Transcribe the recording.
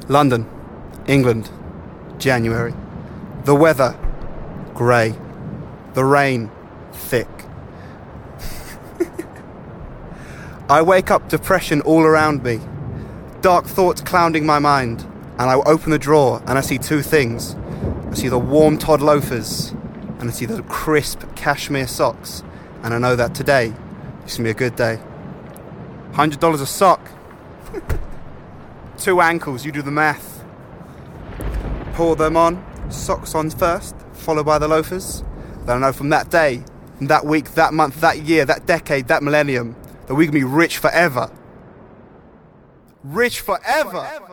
London, England, January. The weather, grey. The rain, thick. I wake up, depression all around me. Dark thoughts clouding my mind. And I open the drawer and I see two things. I see the warm Todd loafers and I see the crisp cashmere socks. And I know that today is going to be a good day. $100 a sock. 2 ankles, you do the math. Pour them on, socks on first, followed by the loafers. Then I know from that day, from that week, that month, that year, that decade, that millennium, that we can be rich forever. Rich forever!